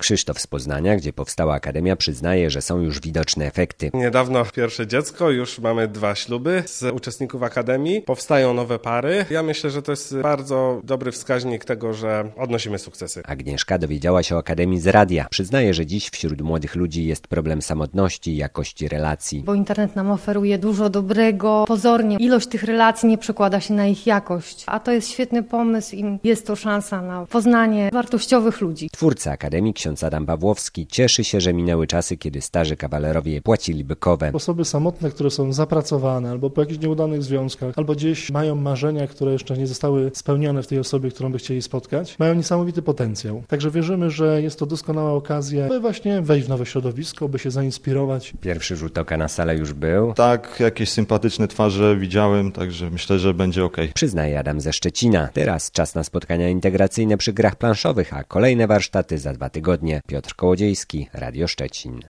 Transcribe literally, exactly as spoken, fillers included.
Krzysztof z Poznania, gdzie powstała Akademia, przyznaje, że są już widoczne efekty. Niedawno pierwsze dziecko, już mamy dwa śluby z uczestników Akademii. Powstają nowe pary. Ja myślę, że to jest bardzo dobry wskaźnik tego, że odnosimy sukcesy. Agnieszka dowiedziała się o Akademii z radia. Przyznaje, że dziś wśród młodych ludzi jest problem samotności i jakości relacji. Bo internet nam oferuje dużo dobrego. Pozornie ilość tych relacji nie przekłada się na ich jakość. A to jest świetny pomysł i jest to szansa na poznanie wartościowych ludzi. Twórca Akademii, ksiądz Adam Pawłowski, cieszy się, że minęły czasy, kiedy starzy kawalerowie płacili bykowe. Osoby samotne, które są zapracowane albo po jakichś nieudanych związkach, albo gdzieś mają marzenia, które jeszcze nie zostały spełnione w tej osobie, którą by chcieli spotkać, mają niesamowity potencjał. Także wierzymy, że jest to doskonała okazja, by właśnie wejść w nowe środowisko, by się zainspirować. Pierwszy rzut oka na salę już był. Tak, jakieś sympatyczne twarze widziałem, także myślę, że będzie ok. Przyznaje Adam ze Szczecina. Teraz czas na spotkania integracyjne przy grach planszowych, a kolejne warsztaty za dwa tygodnie. Piotr Kołodziejski, Radio Szczecin.